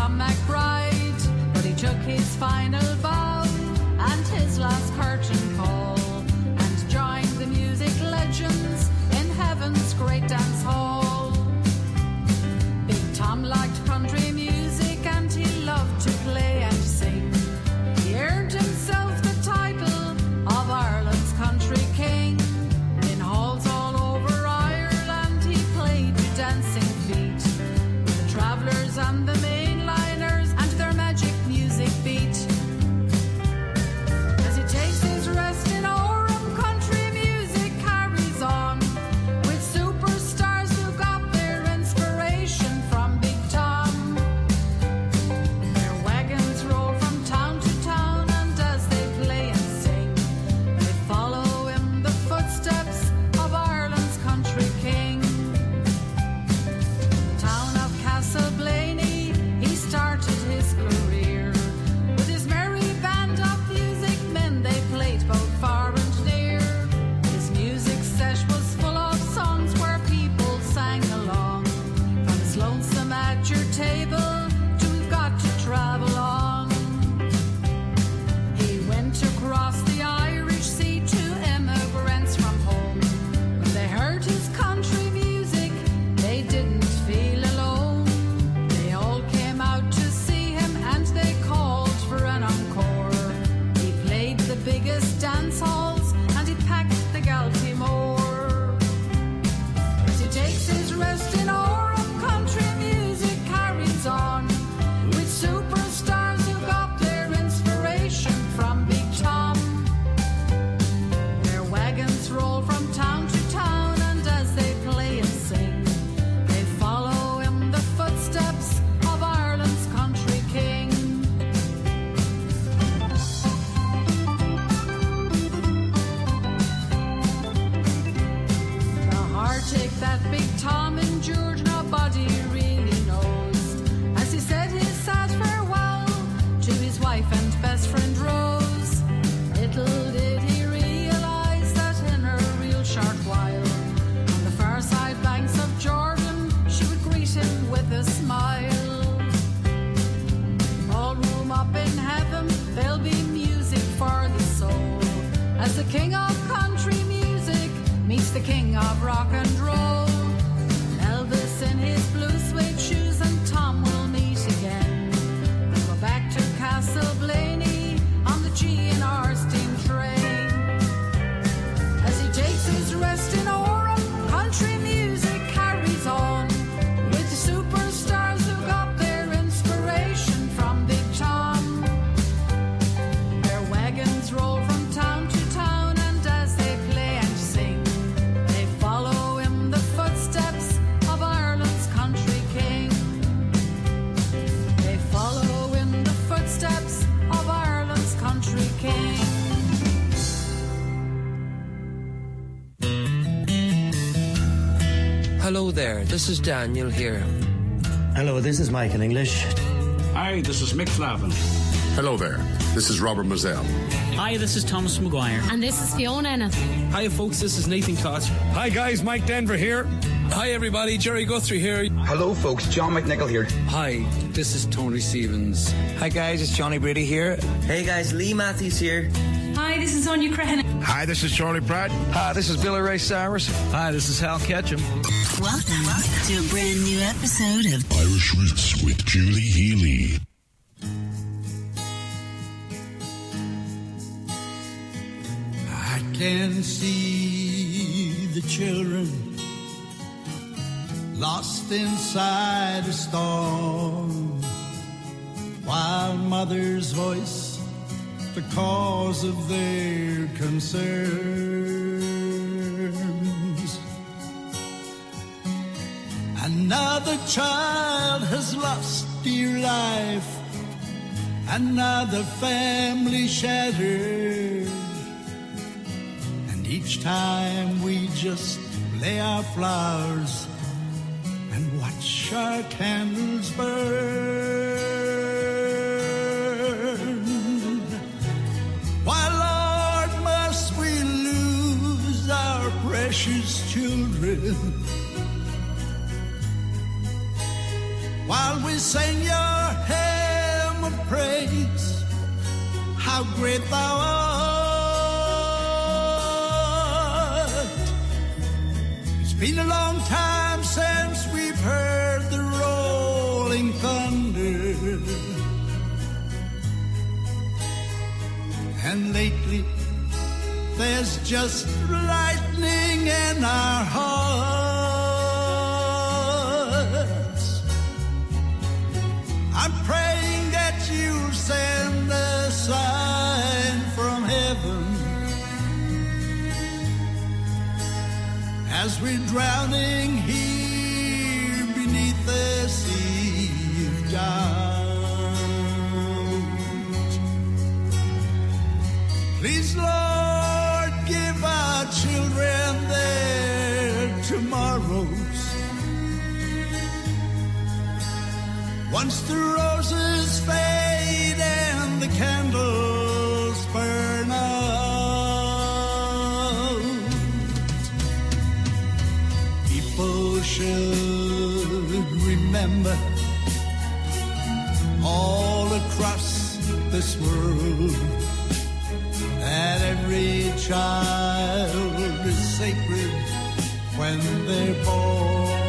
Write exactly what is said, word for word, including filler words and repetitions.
Tom McBride, but he took his final bow and his last curtain call and joined the music legends in heaven's great dance hall. Big Tom liked country music and he loved to play and sing. He earned himself the title of Ireland's country king. In halls all over Ireland he played the dancing feet with the travellers and the mainliners and their magic music beat. As he takes his rest in Orem, country music carries on with superstars who got their inspiration from Big Tom. Their wagons roll from town to town, and as they play and sing, they follow in the footsteps of Ireland's country king. The town of Castleblaney, he started his career with his merry band of music men. They played both far and near. His music set was full of songs where people sang along. From his lonesome at your table to We've Got to Travel On. He went across the Irish Sea to immigrants from home. When they heard his country music, they didn't feel alone. They all came out to see him and they called for an encore. He played the biggest dance halls and he packed the Galtymore. As he takes his rest in Orem, country music carries on with superstars who got their inspiration from Big Tom. Their wagons roll from town to town, and as they play and sing, they follow in the footsteps of Ireland's country king. The heartache that Big Tom endured, nobody really knows. As he said his sad farewell to his wife and best friend Rose, little did he realize that in a real short while, on the far side banks of Jordan, she would greet him with a smile. Ballroom up in heaven, there'll be music for the soul, as the king of country music meets the king of rock and roll. Elvis in his blue suede shoes and Tom will meet again. They'll go back to Castleblaney on the G N R steam train. As he takes his rest in Orem, country music carries on with the superstars who got their inspiration from Big Tom. Their wagons roll from town to town, and as they play and sing, they follow in the footsteps of Ireland's country king. They follow in the footsteps of Ireland's country king. Hello there, this is Daniel here. Hello, this is Mike in English. Hi, this is Mick Flavin. Hello there, this is Robert Mazzell. Hi, this is Thomas Maguire. And this is Fiona Ennis. Hi folks, this is Nathan Koch. Hi guys, Mike Denver here. Hi everybody, Jerry Guthrie here. Hello folks, John McNichol here. Hi, this is Tony Stevens. Hi guys, it's Johnny Brady here. Hey guys, Lee Matthews here. Hi, this is Sonia Crehan. Hi, this is Charlie Pratt. Hi, this is Billy Ray Cyrus. Hi, this is Hal Ketchum. Welcome, welcome to a brand new episode of Irish Roots with Julie Healy. I can see the children lost inside a storm, while mother's voice the cause of their concerns. Another child has lost dear life, another family shattered, and each time we just lay our flowers and watch our candles burn. Why, Lord, must we lose our precious children, while we sing your head praise how great thou art. It's been a long time since we've heard the rolling thunder, and lately there's just lightning in our hearts. I'm praying that you'll send a sign from heaven as we're drowning here beneath the sea of doubt. Please, Lord, give our children their tomorrows. Once the roses fade and the candles burn out, people should remember all across this world that every child is sacred when they're born.